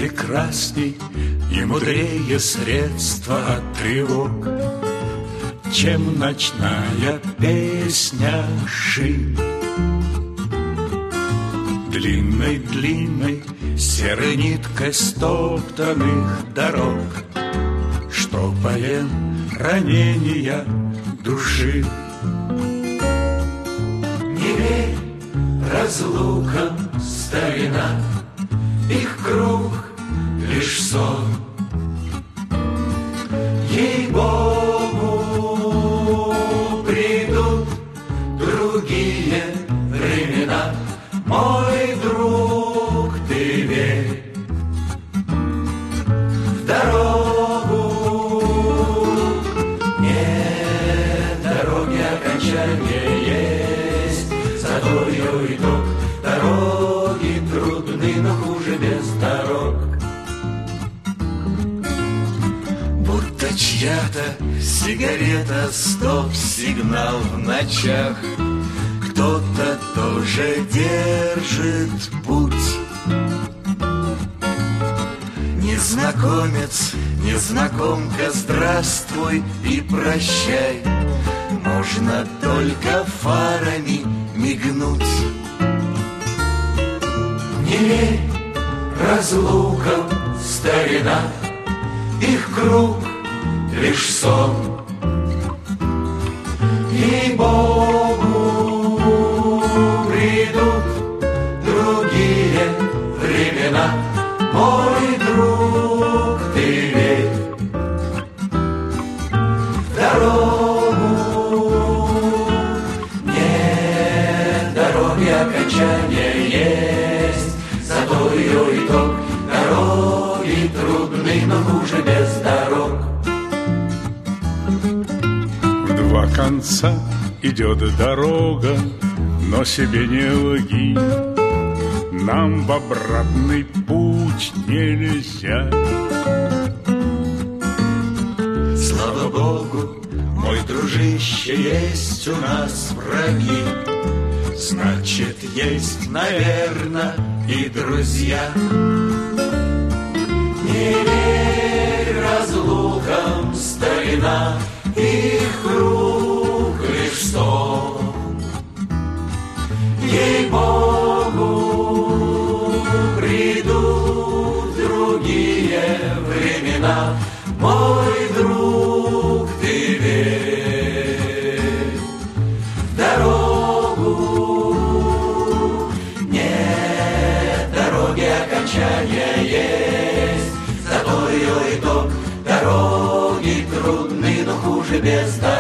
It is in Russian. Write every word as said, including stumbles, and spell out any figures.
прекрасней и мудрее средства от тревог, чем ночная песня шин. Длинной-длинной серой ниткой стоптанных дорог, штопаем ранения души. Не верь разлукам, старина, их круг лишь сон. Ей-богу, придут другие времена, мой друг, ты верь в дорогу. Нет дороги, окончания есть, зато ее итог. Дороги трудны, но хуже без дорог. Будто чья-то сигарета, стоп-сигнал в ночах, кто-то тоже держит путь. Незнакомец, незнакомка, здравствуй и прощай, можно только фарами мигнуть. Не верь разлукам, старина, их круг лишь сон. Ей-богу, придут другие времена, мой друг, ты верь в дорогу. Нет дороги, окончания есть, зато ее итог. Дороги трудны, но хуже без дорог. В два конца идет дорога, но себе не лги, нам в обратный путь нельзя. Слава Богу, мой дружище, есть у нас враги, значит, есть, наверно, и друзья. Не верь разлукам, старина, их круг лишь сон. Ей-богу, придут другие времена, мой друг, ты верь в дорогу. Нет дороги, окончания есть, зато ее итог. Дороги трудны, но хуже без дороги.